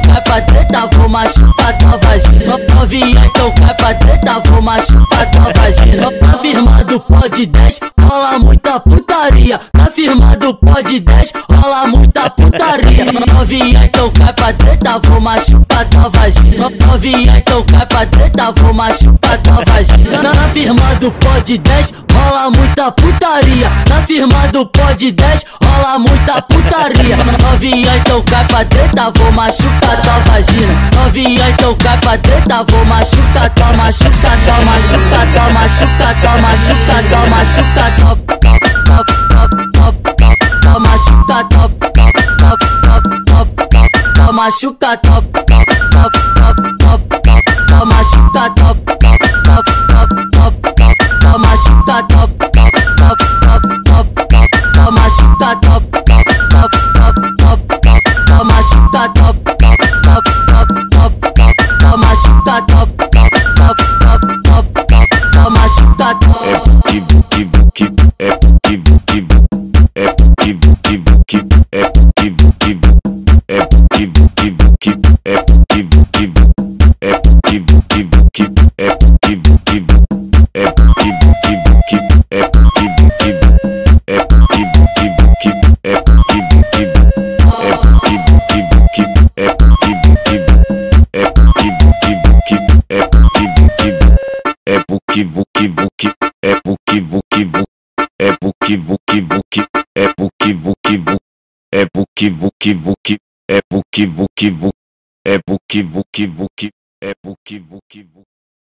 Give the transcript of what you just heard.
cai pra treta, vou machucar tua vagina. Novinha, então cai pra treta, vou machucar tua vagina. Tá firmado, pode 10, rola muita putaria. Tá firmado, pode 10, rola muita putaria. Novinha, então cai pra treta, vou machucar tua vagina. Novinha, então cai pra treta, vou machucar tua vagina. Tá firmado, pode 10, rola muita putaria. Tá firmado, pode 10, rola muita putaria. Novinha, então cai pra treta, vou machucar tua vagina. Novinha, então cai pra treta, vou machucar tua, machucar tua, machucar tua, machucar tua, machucar tua, machucar tua, machucar tua, machucar tua, machucar tua, machucar tua, machucar tua, É